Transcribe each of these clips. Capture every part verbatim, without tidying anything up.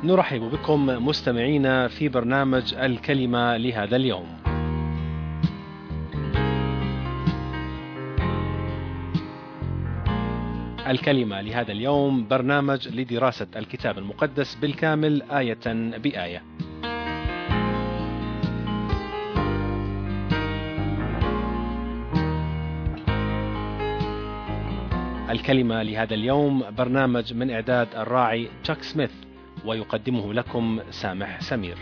نرحب بكم مستمعينا في برنامج الكلمة لهذا اليوم. الكلمة لهذا اليوم برنامج لدراسة الكتاب المقدس بالكامل آية بآية. الكلمة لهذا اليوم برنامج من إعداد الراعي تشاك سميث، ويقدمه لكم سامح سمير.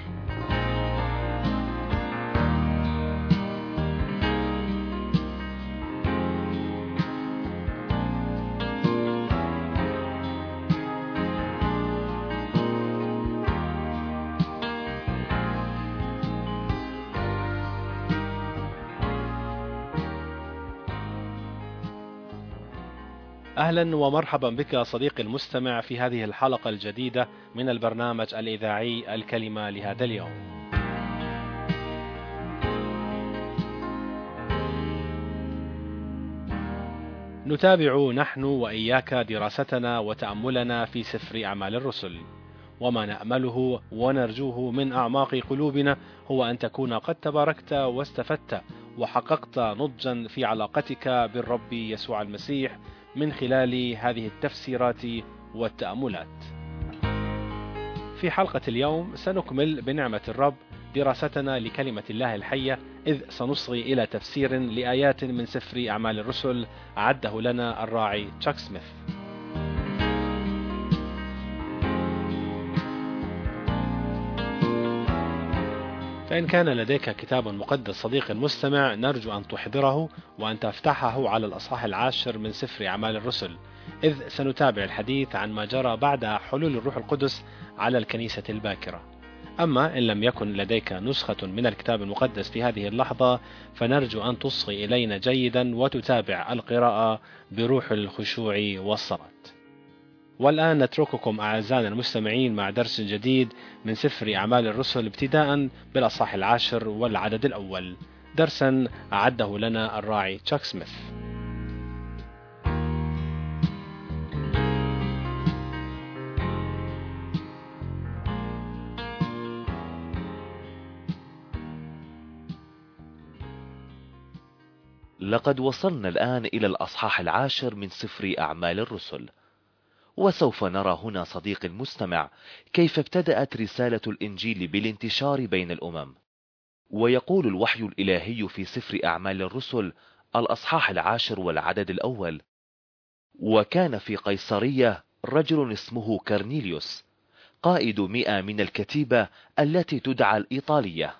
أهلا ومرحبا بك صديقي المستمع في هذه الحلقة الجديدة من البرنامج الإذاعي الكلمة لهذا اليوم. نتابع نحن وإياك دراستنا وتأملنا في سفر أعمال الرسل، وما نأمله ونرجوه من أعماق قلوبنا هو أن تكون قد تباركت واستفدت وحققت نضجا في علاقتك بالرب يسوع المسيح من خلال هذه التفسيرات والتأملات. في حلقة اليوم سنكمل بنعمة الرب دراستنا لكلمة الله الحية، إذ سنصغي إلى تفسير لآيات من سفر أعمال الرسل أعده لنا الراعي تشاك سميث. فإن كان لديك كتاب مقدس صديق المستمع، نرجو أن تحضره وأن تفتحه على الأصحاح العاشر من سفر أعمال الرسل، إذ سنتابع الحديث عن ما جرى بعد حلول الروح القدس على الكنيسة الباكرة. أما إن لم يكن لديك نسخة من الكتاب المقدس في هذه اللحظة، فنرجو أن تصغي إلينا جيدا وتتابع القراءة بروح الخشوع والصلاة. والآن نترككم أعزائنا المستمعين مع درس جديد من سفر أعمال الرسل، ابتداء بالأصحاح العاشر والعدد الأول، درسا أعده لنا الراعي تشاك سميث. لقد وصلنا الآن إلى الأصحاح العاشر من سفر أعمال الرسل، وسوف نرى هنا صديق المستمع كيف ابتدأت رسالة الإنجيل بالانتشار بين الأمم. ويقول الوحي الإلهي في سفر أعمال الرسل الأصحاح العاشر والعدد الأول: وكان في قيصرية رجل اسمه كرنيليوس، قائد مئة من الكتيبة التي تدعى الإيطالية.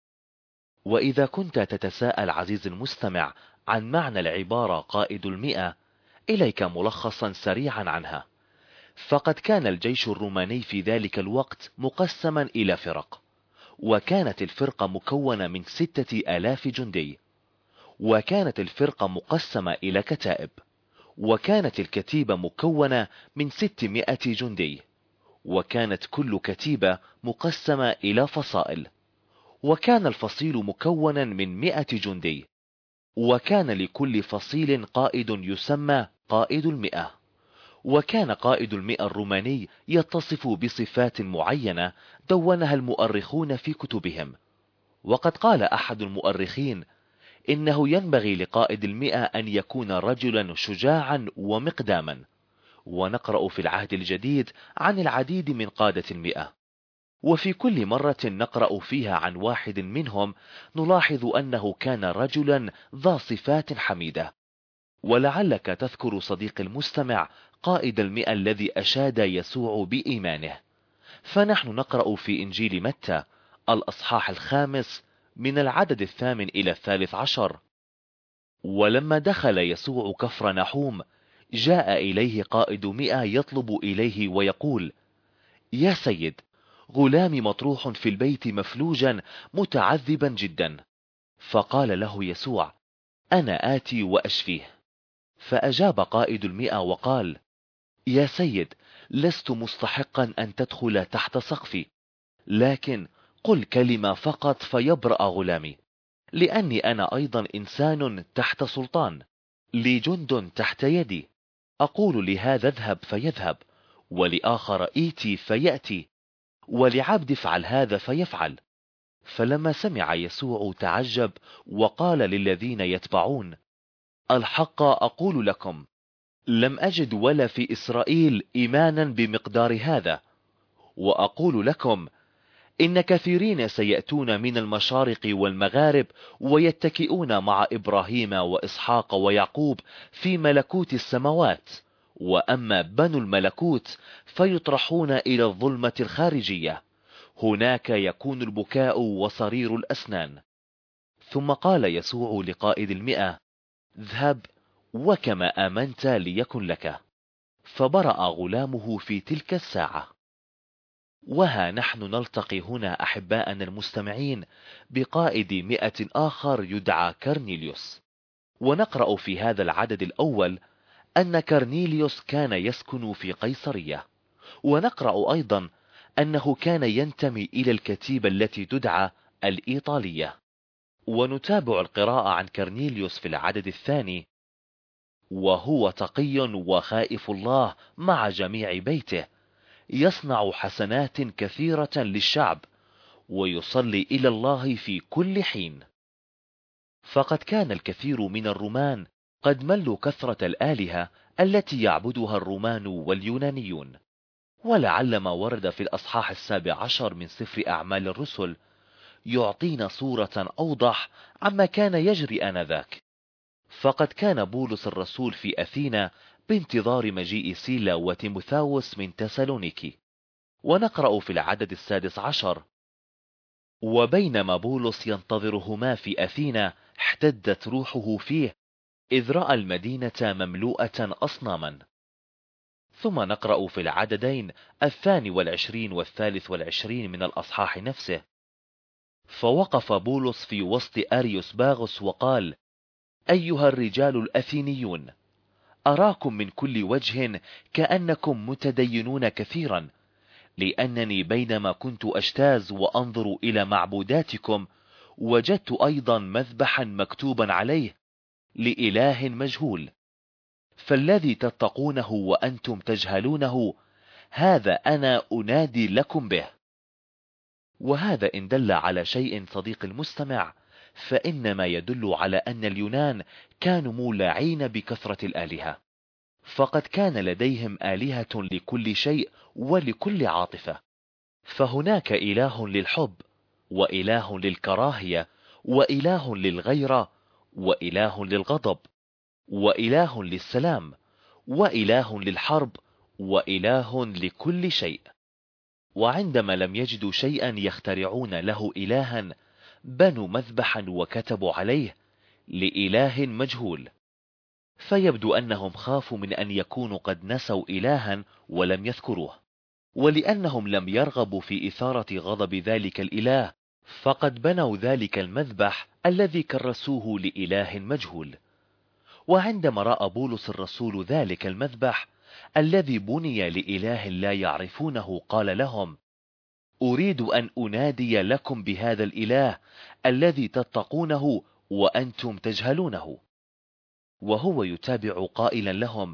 وإذا كنت تتساءل عزيز المستمع عن معنى العبارة قائد المئة، إليك ملخصا سريعا عنها. فقد كان الجيش الروماني في ذلك الوقت مقسما إلى فرق، وكانت الفرقة مكونة من ستة آلاف جندي، وكانت الفرقة مقسمة إلى كتائب، وكانت الكتيبة مكونة من ستمائة جندي، وكانت كل كتيبة مقسمة إلى فصائل، وكان الفصيل مكونا من مئة جندي، وكان لكل فصيل قائد يسمى قائد المئة. وكان قائد المئة الروماني يتصف بصفات معينة دونها المؤرخون في كتبهم. وقد قال أحد المؤرخين إنه ينبغي لقائد المئة أن يكون رجلا شجاعا ومقداما. ونقرأ في العهد الجديد عن العديد من قادة المئة، وفي كل مرة نقرأ فيها عن واحد منهم نلاحظ أنه كان رجلا ذا صفات حميدة. ولعلك تذكر صديق المستمع قائد المئة الذي أشاد يسوع بإيمانه. فنحن نقرأ في إنجيل متى الأصحاح الخامس من العدد الثامن إلى الثالث عشر: ولما دخل يسوع كفر نحوم جاء إليه قائد مئة يطلب إليه ويقول: يا سيد، غلامي مطروح في البيت مفلوجا متعذبا جدا. فقال له يسوع: أنا آتي وأشفيه. فأجاب قائد المئة وقال: يا سيد، لست مستحقا أن تدخل تحت سقفي، لكن قل كلمة فقط فيبرأ غلامي، لأني أنا أيضا إنسان تحت سلطان، لي جند تحت يدي، أقول لهذا اذهب فيذهب، ولآخر إيتي فيأتي، ولعبد افعل هذا فيفعل. فلما سمع يسوع تعجب وقال للذين يتبعون: الحق أقول لكم لم أجد ولا في إسرائيل إيمانا بمقدار هذا. وأقول لكم إن كثيرين سيأتون من المشارق والمغارب ويتكئون مع إبراهيم وإسحاق ويعقوب في ملكوت السماوات، وأما بنو الملكوت فيطرحون إلى الظلمة الخارجية، هناك يكون البكاء وصرير الأسنان. ثم قال يسوع لقائد المئة: اذهب وكما آمنت ليكن لك. فبرأ غلامه في تلك الساعة. وها نحن نلتقي هنا أحباءنا المستمعين بقائد مئة آخر يدعى كرنيليوس، ونقرأ في هذا العدد الأول أن كرنيليوس كان يسكن في قيصرية، ونقرأ أيضا أنه كان ينتمي إلى الكتيبة التي تدعى الإيطالية. ونتابع القراءة عن كرنيليوس في العدد الثاني: وهو تقي وخائف الله مع جميع بيته، يصنع حسنات كثيرة للشعب، ويصلي إلى الله في كل حين. فقد كان الكثير من الرومان قد ملوا كثرة الآلهة التي يعبدها الرومان واليونانيون. ولعل ما ورد في الأصحاح السابع عشر من سفر أعمال الرسل يعطينا صورة أوضح عما كان يجري آنذاك. فقد كان بولس الرسول في أثينا بانتظار مجيء سيلا وتيموثاوس من تسالونيكي. ونقرأ في العدد السادس عشر: وبينما بولس ينتظرهما في أثينا احتدت روحه فيه، إذ رأى المدينة مملوءة أصناما. ثم نقرأ في العددين الثاني والعشرين والثالث والعشرين من الأصحاح نفسه: فوقف بولس في وسط أريوس باغوس وقال: أيها الرجال الأثينيون، أراكم من كل وجه كأنكم متدينون كثيرا، لأنني بينما كنت أجتاز وأنظر إلى معبوداتكم وجدت أيضا مذبحا مكتوبا عليه لإله مجهول. فالذي تتقونه وأنتم تجهلونه هذا أنا أنادي لكم به. وهذا إن دل على شيء صديق المستمع فإنما يدل على أن اليونان كانوا مولعين بكثرة الآلهة، فقد كان لديهم آلهة لكل شيء ولكل عاطفة. فهناك إله للحب، وإله للكراهية، وإله للغيرة، وإله للغضب، وإله للسلام، وإله للحرب، وإله لكل شيء. وعندما لم يجدوا شيئا يخترعون له إلها بنوا مذبحا وكتبوا عليه لإله مجهول. فيبدو أنهم خافوا من أن يكونوا قد نسوا إلها ولم يذكروه، ولأنهم لم يرغبوا في إثارة غضب ذلك الإله فقد بنوا ذلك المذبح الذي كرسوه لإله مجهول. وعندما رأى بولس الرسول ذلك المذبح الذي بني لإله لا يعرفونه قال لهم: أريد أن أنادي لكم بهذا الإله الذي تتقونه وأنتم تجهلونه. وهو يتابع قائلا لهم: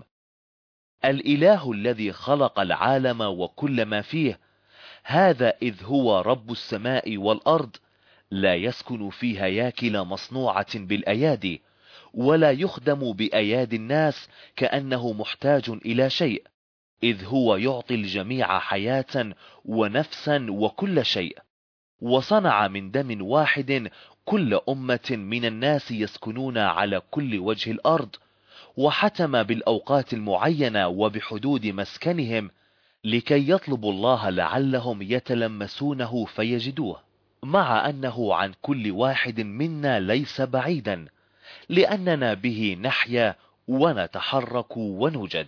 الإله الذي خلق العالم وكل ما فيه، هذا إذ هو رب السماء والأرض، لا يسكن في هياكل مصنوعة بالأيادي، ولا يخدم بأيادي الناس كأنه محتاج إلى شيء، إذ هو يعطي الجميع حياة ونفسا وكل شيء. وصنع من دم واحد كل أمة من الناس يسكنون على كل وجه الأرض، وحتم بالأوقات المعينة وبحدود مسكنهم، لكي يطلبوا الله لعلهم يتلمسونه فيجدوه، مع أنه عن كل واحد منا ليس بعيدا، لأننا به نحيا ونتحرك ونوجد.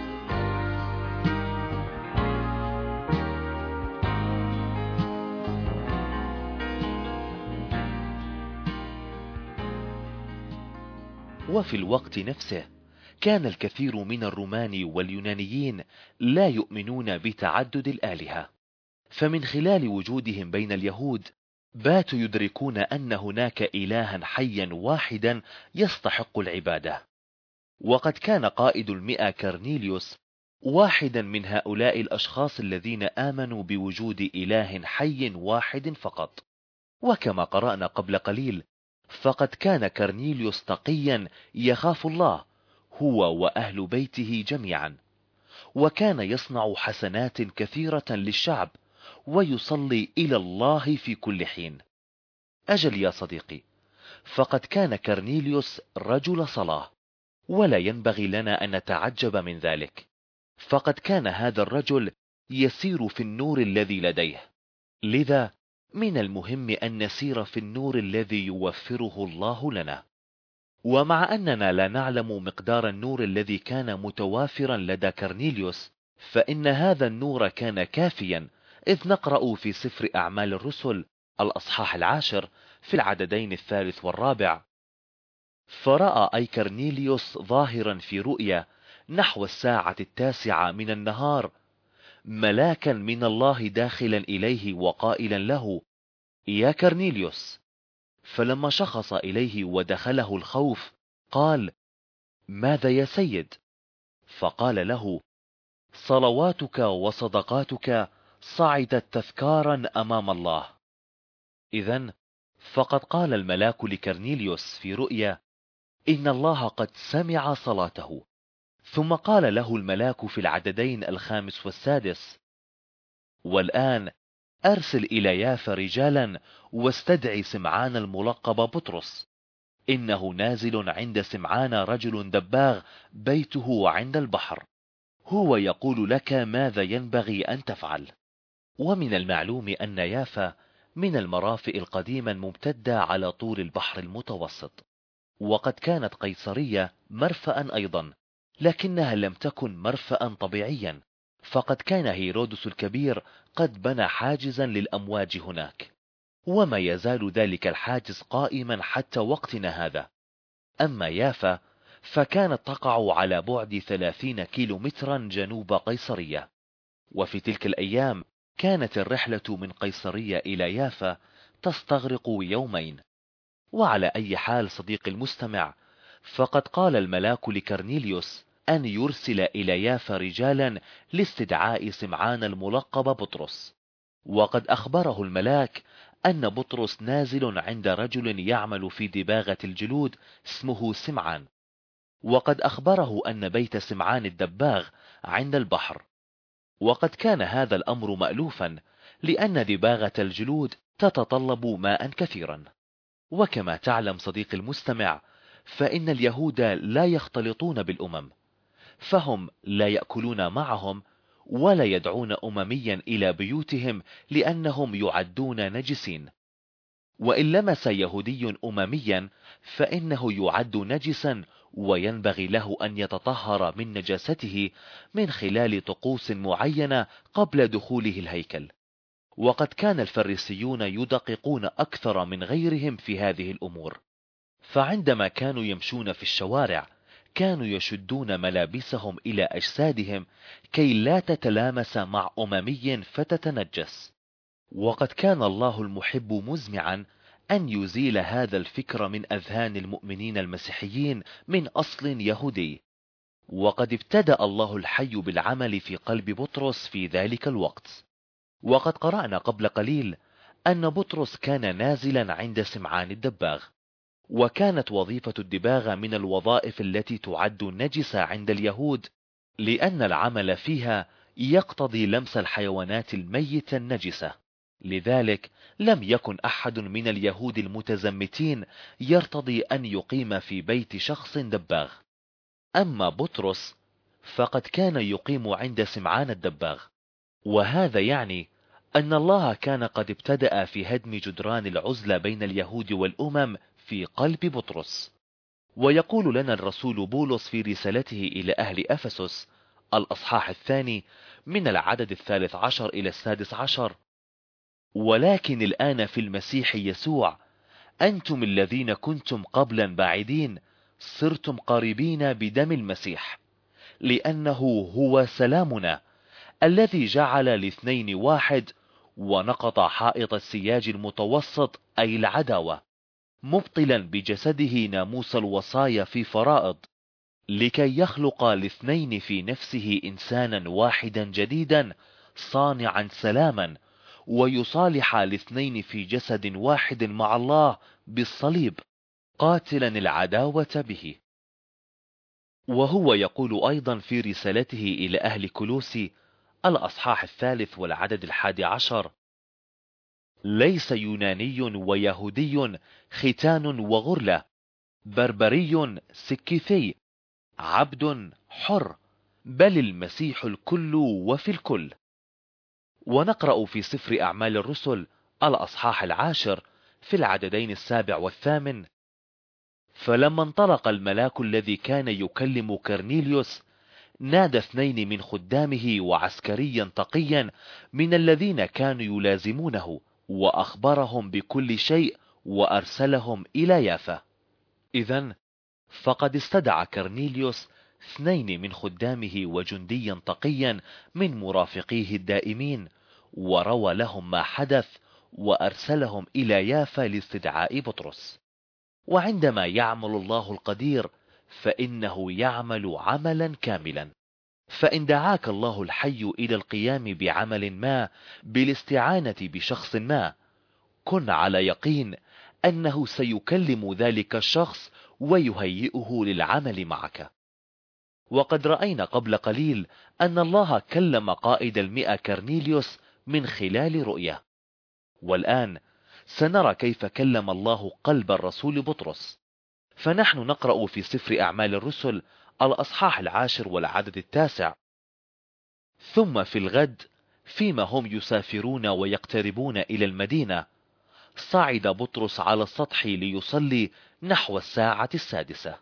وفي الوقت نفسه كان الكثير من الرومان واليونانيين لا يؤمنون بتعدد الآلهة، فمن خلال وجودهم بين اليهود باتوا يدركون أن هناك إلها حيا واحدا يستحق العبادة. وقد كان قائد المئة كرنيليوس واحدا من هؤلاء الأشخاص الذين آمنوا بوجود إله حي واحد فقط. وكما قرأنا قبل قليل، فقد كان كرنيليوس تقيا يخاف الله هو وأهل بيته جميعا، وكان يصنع حسنات كثيرة للشعب ويصلي إلى الله في كل حين. أجل يا صديقي، فقد كان كرنيليوس رجل صلاة، ولا ينبغي لنا أن نتعجب من ذلك، فقد كان هذا الرجل يسير في النور الذي لديه. لذا من المهم أن نسير في النور الذي يوفره الله لنا. ومع أننا لا نعلم مقدار النور الذي كان متوافرا لدى كرنيليوس، فإن هذا النور كان كافيا، إذ نقرأ في سفر أعمال الرسل الأصحاح العاشر في العددين الثالث والرابع: فرأى أي كرنيليوس ظاهرا في رؤيا نحو الساعة التاسعة من النهار ملاكا من الله داخلا إليه وقائلا له: يا كرنيليوس. فلما شخص إليه ودخله الخوف قال: ماذا يا سيد؟ فقال له: صلواتك وصدقاتك صعدت تذكارا أمام الله. إذن فقد قال الملاك لكرنيليوس في رؤيا: إن الله قد سمع صلاته. ثم قال له الملاك في العددين الخامس والسادس: والآن أرسل إلى يافا رجالا واستدعي سمعان الملقب بطرس، إنه نازل عند سمعان رجل دباغ بيته عند البحر، هو يقول لك ماذا ينبغي أن تفعل. ومن المعلوم أن يافا من المرافئ القديمة الممتدة على طول البحر المتوسط، وقد كانت قيصرية مرفأ أيضا، لكنها لم تكن مرفأ طبيعيا، فقد كان هيرودس الكبير قد بنى حاجزا للأمواج هناك، وما يزال ذلك الحاجز قائما حتى وقتنا هذا. أما يافا فكانت تقع على بعد ثلاثين كيلو مترا جنوب قيصرية، وفي تلك الأيام كانت الرحلة من قيصرية إلى يافا تستغرق يومين. وعلى أي حال صديق المستمع، فقد قال الملاك لكرنيليوس أن يرسل إلى يافا رجالا لاستدعاء سمعان الملقب بطرس، وقد أخبره الملاك أن بطرس نازل عند رجل يعمل في دباغة الجلود اسمه سمعان، وقد أخبره أن بيت سمعان الدباغ عند البحر. وقد كان هذا الأمر مألوفا، لأن دباغة الجلود تتطلب ماء كثيرا. وكما تعلم صديق المستمع، فإن اليهود لا يختلطون بالأمم، فهم لا يأكلون معهم ولا يدعون أمميا إلى بيوتهم لأنهم يعدون نجسين. وإن لمس يهودي أمميا فإنه يعد نجسا، وينبغي له أن يتطهر من نجاسته من خلال طقوس معينة قبل دخوله الهيكل. وقد كان الفريسيون يدققون أكثر من غيرهم في هذه الأمور، فعندما كانوا يمشون في الشوارع كانوا يشدون ملابسهم إلى أجسادهم كي لا تتلامس مع أممي فتتنجس. وقد كان الله المحب مزمعا أن يزيل هذا الفكر من أذهان المؤمنين المسيحيين من أصل يهودي، وقد ابتدأ الله الحي بالعمل في قلب بطرس في ذلك الوقت. وقد قرأنا قبل قليل أن بطرس كان نازلا عند سمعان الدباغ، وكانت وظيفة الدباغة من الوظائف التي تعد نجسة عند اليهود، لأن العمل فيها يقتضي لمس الحيوانات الميتة النجسة. لذلك لم يكن أحد من اليهود المتزمتين يرتضي أن يقيم في بيت شخص دباغ. أما بطرس فقد كان يقيم عند سمعان الدباغ، وهذا يعني أن الله كان قد ابتدأ في هدم جدران العزلة بين اليهود والأمم في قلب بطرس. ويقول لنا الرسول بولس في رسالته إلى أهل أفسس الأصحاح الثاني من العدد الثالث عشر إلى السادس عشر: ولكن الآن في المسيح يسوع أنتم الذين كنتم قبلا بعيدين صرتم قريبين بدم المسيح، لأنه هو سلامنا الذي جعل الاثنين واحد، ونقض حائط السياج المتوسط أي العداوة، مبطلا بجسده ناموس الوصايا في فرائض، لكي يخلق الاثنين في نفسه إنسانا واحدا جديدا صانعا سلاما، ويصالح الاثنين في جسد واحد مع الله بالصليب، قاتلا العداوة به. وهو يقول أيضا في رسالته إلى أهل كولوسي الأصحاح الثالث والعدد الحادي عشر: ليس يوناني ويهودي، ختان وغرلة، بربري سكيثي، عبد حر، بل المسيح الكل وفي الكل. ونقرأ في سفر أعمال الرسل الأصحاح العاشر في العددين السابع والثامن: فلما انطلق الملاك الذي كان يكلم كرنيليوس، نادى اثنين من خدامه وعسكريا تقيا من الذين كانوا يلازمونه، وأخبرهم بكل شيء، وأرسلهم إلى يافا. إذن فقد استدعى كرنيليوس اثنين من خدامه وجنديا تقيا من مرافقيه الدائمين، وروى لهم ما حدث، وأرسلهم إلى يافا لاستدعاء بطرس. وعندما يعمل الله القدير فإنه يعمل عملا كاملا. فإن دعاك الله الحي إلى القيام بعمل ما بالاستعانة بشخص ما، كن على يقين أنه سيكلم ذلك الشخص ويهيئه للعمل معك. وقد رأينا قبل قليل أن الله كلم قائد المئة كرنيليوس من خلال رؤية، والآن سنرى كيف كلم الله قلب الرسول بطرس. فنحن نقرأ في سفر أعمال الرسل الأصحاح العاشر والعدد التاسع: ثم في الغد فيما هم يسافرون ويقتربون إلى المدينة، صعد بطرس على السطح ليصلي نحو الساعة السادسة.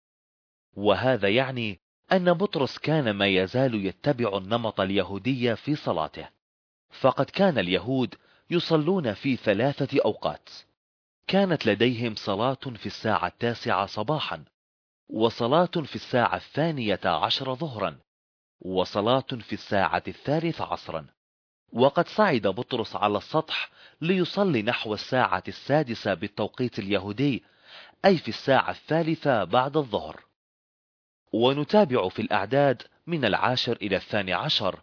وهذا يعني أن بطرس كان ما يزال يتبع النمط اليهودي في صلاته، فقد كان اليهود يصلون في ثلاثة أوقات. كانت لديهم صلاة في الساعة التاسعة صباحا، وصلاة في الساعة الثانية عشر ظهرا، وصلاة في الساعة الثالث عصرا. وقد صعد بطرس على السطح ليصلي نحو الساعة السادسة بالتوقيت اليهودي، أي في الساعة الثالثة بعد الظهر. ونتابع في الأعداد من العاشر إلى الثاني عشر: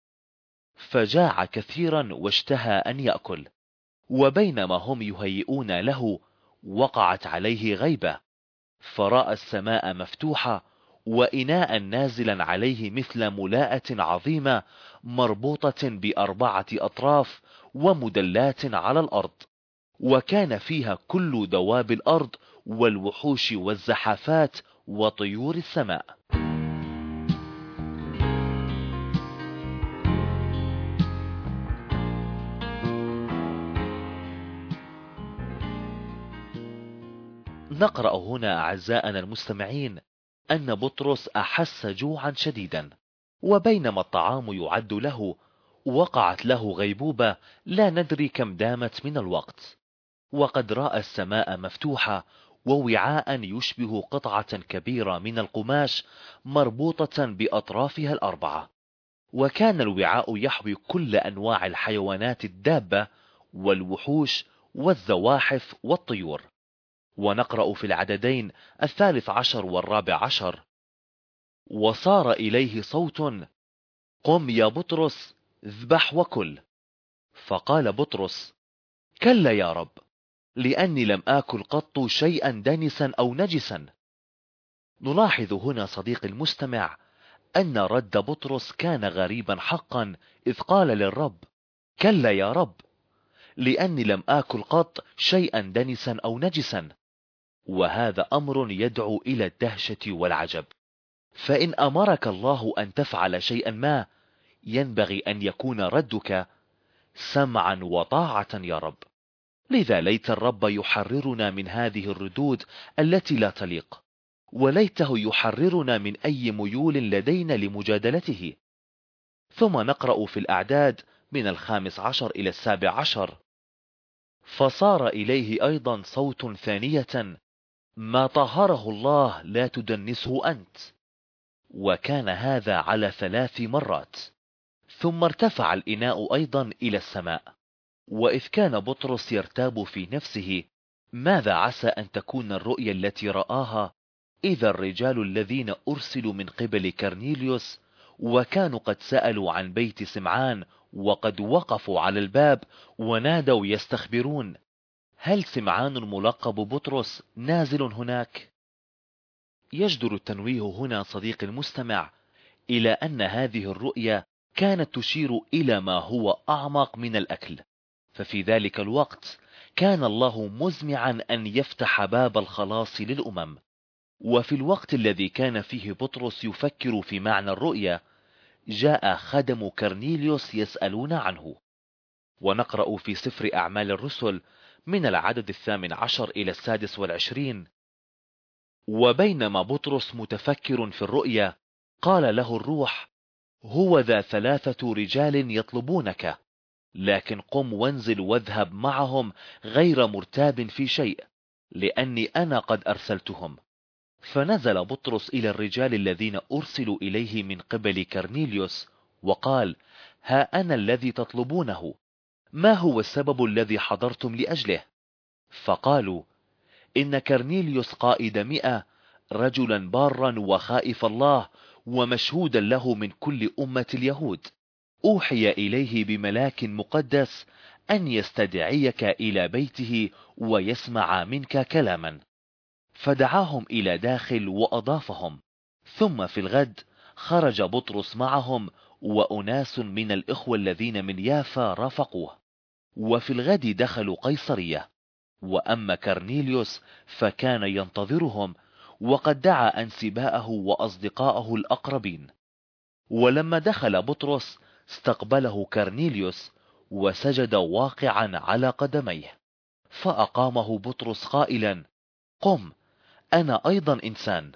فجاع كثيرا واشتهى أن يأكل، وبينما هم يهيئون له وقعت عليه غيبة، فرأى السماء مفتوحة وإناء نازلا عليه مثل ملاءة عظيمة مربوطة بأربعة أطراف ومدلات على الأرض، وكان فيها كل دواب الأرض والوحوش والزحافات وطيور السماء. نقرأ هنا أعزائنا المستمعين أن بطرس أحس جوعا شديدا، وبينما الطعام يعد له وقعت له غيبوبة لا ندري كم دامت من الوقت. وقد رأى السماء مفتوحة ووعاء يشبه قطعة كبيرة من القماش مربوطة بأطرافها الأربعة، وكان الوعاء يحوي كل أنواع الحيوانات الدابة والوحوش والزواحف والطيور. ونقرأ في العددين الثالث عشر والرابع عشر: وصار إليه صوت: قم يا بطرس، اذبح وكل. فقال بطرس: كلا يا رب، لأني لم آكل قط شيئا دنسا أو نجسا. نلاحظ هنا صديق المستمع أن رد بطرس كان غريبا حقا، إذ قال للرب: كلا يا رب، لأني لم آكل قط شيئا دنسا أو نجسا. وهذا أمر يدعو إلى الدهشة والعجب. فإن أمرك الله أن تفعل شيئا ما، ينبغي أن يكون ردك: سمعا وطاعة يا رب. لذا ليت الرب يحررنا من هذه الردود التي لا تليق، وليته يحررنا من أي ميول لدينا لمجادلته. ثم نقرأ في الأعداد من الخامس عشر إلى السابع عشر: فصار إليه أيضا صوت ثانية: ما طهره الله لا تدنسه أنت. وكان هذا على ثلاث مرات. ثم ارتفع الإناء أيضا إلى السماء. وإذ كان بطرس يرتاب في نفسه ماذا عسى أن تكون الرؤيا التي رآها، إذا الرجال الذين أرسلوا من قبل كرنيليوس وكانوا قد سألوا عن بيت سمعان وقد وقفوا على الباب ونادوا يستخبرون: هل سمعان ملقب بطرس نازل هناك؟ يجدر التنويه هنا صديق المستمع إلى أن هذه الرؤيا كانت تشير إلى ما هو أعمق من الأكل، ففي ذلك الوقت كان الله مزمعا أن يفتح باب الخلاص للأمم. وفي الوقت الذي كان فيه بطرس يفكر في معنى الرؤيا، جاء خدم كرنيليوس يسألون عنه. ونقرأ في سفر أعمال الرسل من العدد الثامن عشر إلى السادس والعشرين: وبينما بطرس متفكر في الرؤيا، قال له الروح: هو ذا ثلاثة رجال يطلبونك، لكن قم وانزل واذهب معهم غير مرتاب في شيء، لأني أنا قد أرسلتهم. فنزل بطرس إلى الرجال الذين أرسلوا إليه من قبل كرنيليوس وقال: ها أنا الذي تطلبونه، ما هو السبب الذي حضرتم لأجله؟ فقالوا: إن كرنيليوس قائد مئة، رجلا بارا وخائف الله ومشهودا له من كل أمة اليهود، أوحي إليه بملاك مقدس أن يستدعيك إلى بيته ويسمع منك كلاما. فدعاهم إلى داخل وأضافهم. ثم في الغد خرج بطرس معهم، وأناس من الإخوة الذين من يافا رافقوه. وفي الغد دخلوا قيصرية. وأما كرنيليوس فكان ينتظرهم، وقد دعا أنسباءه وأصدقاءه الأقربين. ولما دخل بطرس استقبله كرنيليوس وسجد واقعا على قدميه، فأقامه بطرس قائلا: قم، أنا أيضا إنسان.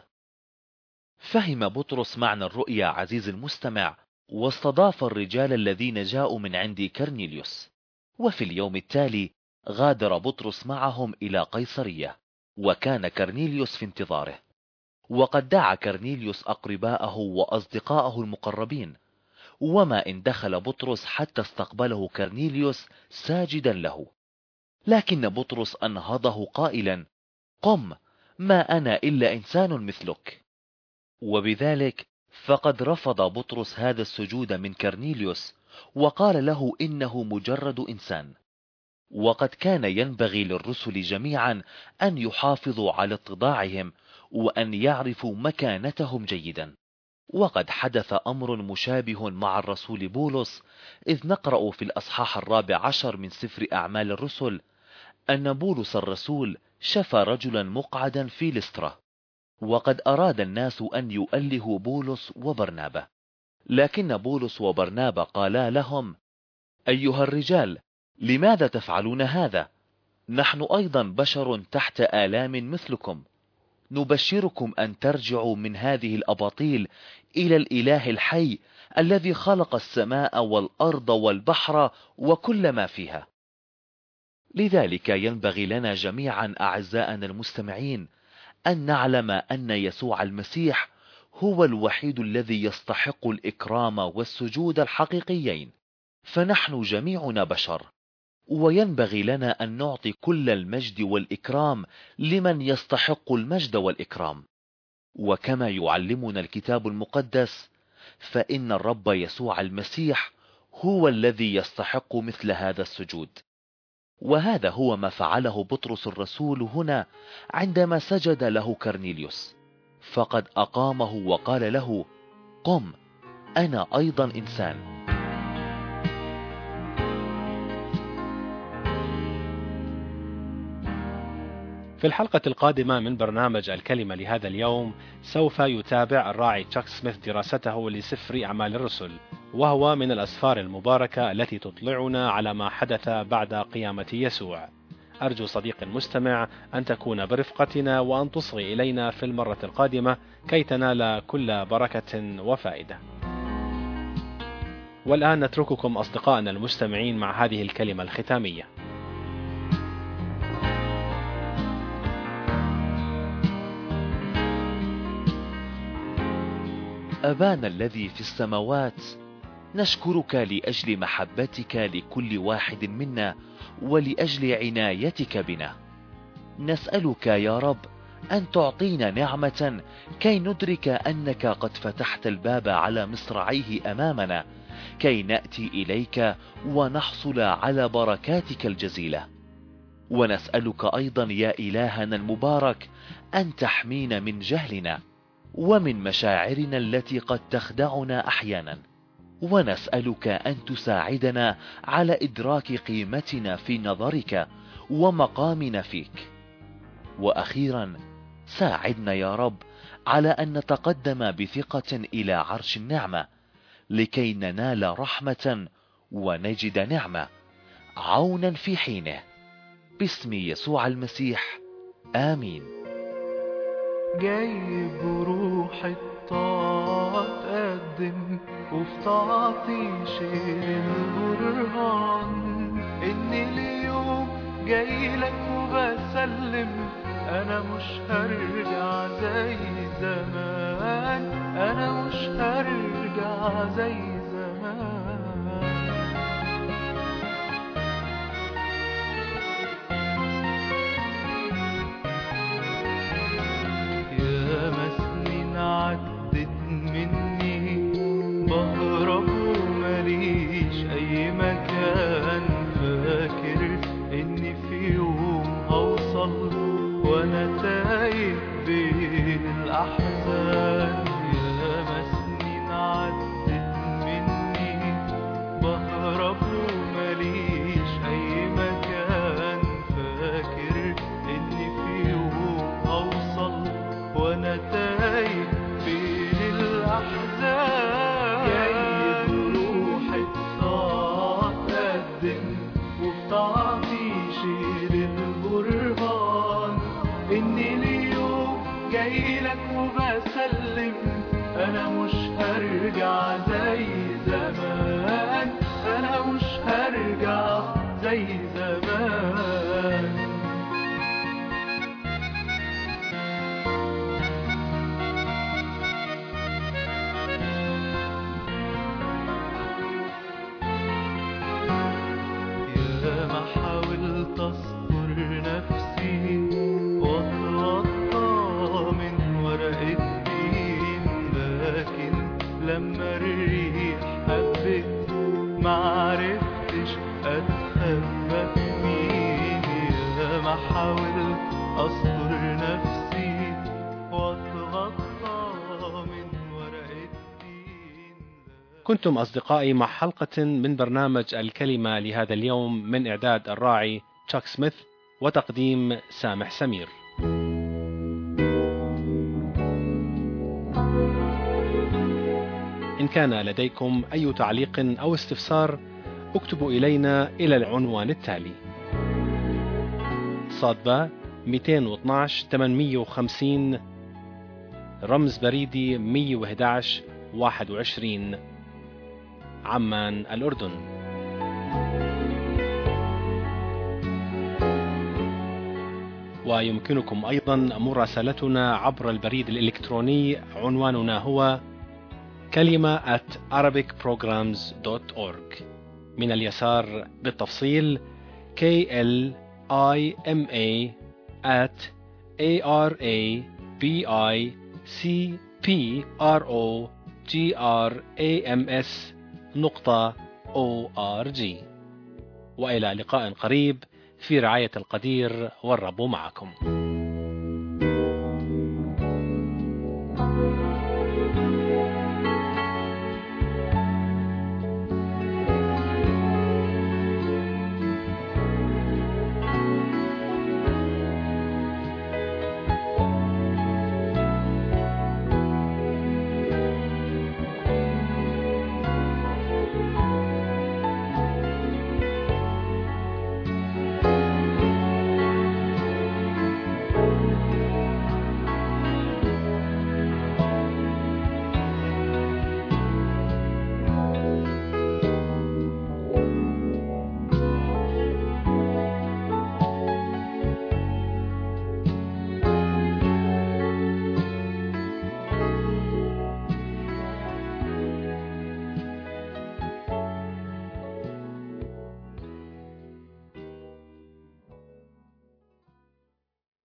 فهم بطرس معنى الرؤيا عزيز المستمع، واستضاف الرجال الذين جاءوا من عند كرنيليوس. وفي اليوم التالي غادر بطرس معهم إلى قيصرية، وكان كرنيليوس في انتظاره. وقد دعا كرنيليوس أقرباءه وأصدقاءه المقربين، وما إن دخل بطرس حتى استقبله كرنيليوس ساجدا له. لكن بطرس أنهضه قائلا: قم، ما أنا إلا إنسان مثلك. وبذلك فقد رفض بطرس هذا السجود من كرنيليوس، وقال له إنه مجرد إنسان. وقد كان ينبغي للرسل جميعا أن يحافظوا على اتضاعهم وأن يعرفوا مكانتهم جيدا. وقد حدث أمر مشابه مع الرسول بولس، إذ نقرأ في الأصحاح الرابع عشر من سفر أعمال الرسل أن بولس الرسول شفى رجلا مقعدا في لسترا. وقد أراد الناس أن يؤلهوا بولس وبرنابا، لكن بولس وبرنابا قالا لهم: أيها الرجال، لماذا تفعلون هذا؟ نحن أيضا بشر تحت آلام مثلكم. نبشركم أن ترجعوا من هذه الأباطيل إلى الإله الحي الذي خلق السماء والأرض والبحر وكل ما فيها. لذلك ينبغي لنا جميعا أعزائنا المستمعين أن نعلم أن يسوع المسيح هو الوحيد الذي يستحق الإكرام والسجود الحقيقيين، فنحن جميعنا بشر، وينبغي لنا أن نعطي كل المجد والإكرام لمن يستحق المجد والإكرام. وكما يعلمنا الكتاب المقدس، فإن الرب يسوع المسيح هو الذي يستحق مثل هذا السجود. وهذا هو ما فعله بطرس الرسول هنا عندما سجد له كرنيليوس، فقد أقامه وقال له: قم، أنا أيضا إنسان. في الحلقة القادمة من برنامج الكلمة لهذا اليوم سوف يتابع الراعي تشاك سميث دراسته لسفر أعمال الرسل، وهو من الأسفار المباركة التي تطلعنا على ما حدث بعد قيامة يسوع. أرجو صديق المستمع أن تكون برفقتنا وأن تصغي إلينا في المرة القادمة كي تنال كل بركة وفائدة. والآن نترككم أصدقائنا المستمعين مع هذه الكلمة الختامية. أبانا الذي في السماوات، نشكرك لأجل محبتك لكل واحد منا ولأجل عنايتك بنا. نسألك يا رب أن تعطينا نعمة كي ندرك أنك قد فتحت الباب على مصراعيه أمامنا، كي نأتي إليك ونحصل على بركاتك الجزيلة. ونسألك أيضا يا إلهنا المبارك أن تحمينا من جهلنا ومن مشاعرنا التي قد تخدعنا أحيانا، ونسألك أن تساعدنا على إدراك قيمتنا في نظرك ومقامنا فيك. وأخيرا ساعدنا يا رب على أن نتقدم بثقة إلى عرش النعمة لكي ننال رحمة ونجد نعمة، عونا في حينه، باسم يسوع المسيح، آمين. جاي بروح الطاعة تقدم وفي طاعتي شيل البرهان، إني اليوم جاي لك وبسلم، أنا مش هرجع زي زمان، أنا مش هرجع زي زمان. يا مسنين عدت مني بهرب ومليش أي مكان، فاكر إني في يوم هوصل وأنا تايه بين الأحزان. يا مسنين عدت مني بهرب ومليش أي مكان، فاكر إني في يوم هوصل وأنا تايه بين الأحزان. جاي بروح الطاعة تقدم وبطاعتي شيل البرهان، إني اليوم جاي لك وبسلم، أنا مش هرجع زي زمان، أنا مش هرجع زي زمان. يا ما حاولت أصبر نفسي وأتغطى من ورق التين، لكن لما الريح هبت معرفتش أتخبى مين. يا ما حاولت أصبر نفسي وأتغطى من ورق التين. كنتم أصدقائي مع حلقة من برنامج الكلمة لهذا اليوم، من إعداد الراعي تشاك سميث وتقديم سامح سمير. إن كان لديكم أي تعليق أو استفسار اكتبوا إلينا إلى العنوان التالي: صادبة مئتين واثناشر ثمانمئة وخمسين، رمز بريدي مئة وأحد عشر واحد وعشرين، عمان الأردن. ويمكنكم أيضا مراسلتنا عبر البريد الإلكتروني، عنواننا هو كلمة at arabic programs dot org. من اليسار بالتفصيل K L I M A at A R A B I C P R O G R A M S نقطة O R G. وإلى لقاء قريب في رعاية القدير، والرب معكم.